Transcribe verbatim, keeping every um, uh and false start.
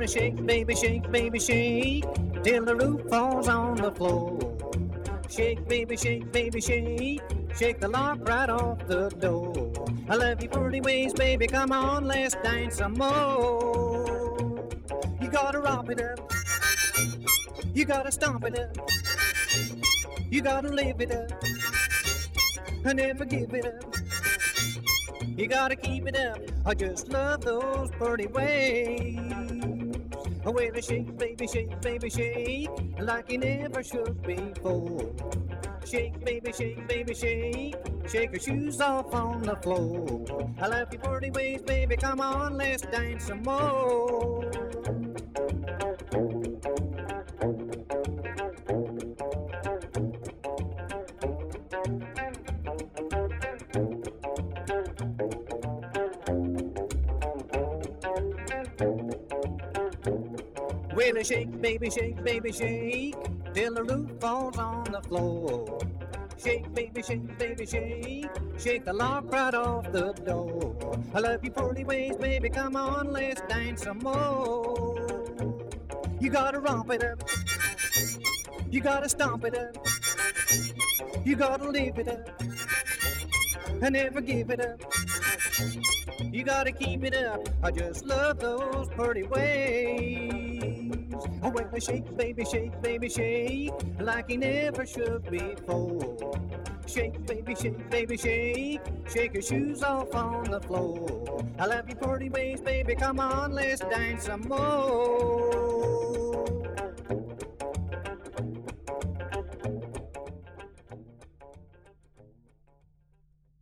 gonna shake, baby, shake, baby, shake, till the roof falls on the floor. Shake, baby, shake, baby, shake, shake the lock right off the door. I love you pretty ways, baby, come on, let's dance some more. You gotta romp it up, you gotta stomp it up, you gotta live it up, and never give it up. You gotta keep it up, I just love those pretty ways. Oh, well, shake, baby, shake, baby, shake, like you never should before. Shake, baby, shake, baby, shake, shake your shoes off on the floor. I love your pretty ways, baby, come on, let's dance some more. Well, shake, baby, shake, baby, shake, till the roof falls on the floor. Shake, baby, shake, baby, shake, shake the lock right off the door. I love you pretty ways, baby, come on, let's dance some more. You gotta romp it up, you gotta stomp it up, you gotta live it up, and never give it up. You gotta keep it up, I just love those pretty ways. Oh, well, shake, baby, shake, baby, shake, like you never should before. Shake, baby, shake, baby, shake, shake your shoes off on the floor. I love you pretty ways, baby, come on, let's dance some more.